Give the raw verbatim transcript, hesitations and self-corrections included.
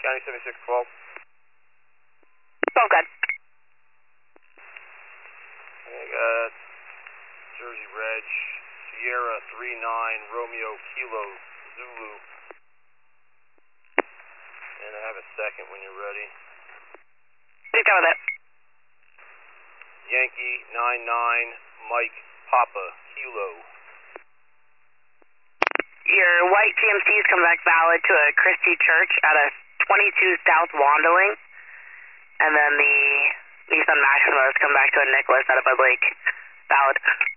County seventy-six twelve. Oh, good. I got Jersey Reg, Sierra three nine, Romeo Kilo, Zulu. And I have a second when you're ready. Please go with it. Yankee nine nine, Mike Papa, Kilo. Your white G M Cs come back valid to a Christie Church at a twenty-two South Wandling. And then the Nissan Maximas come back to a Nicholas at a Bud Lake. Valid.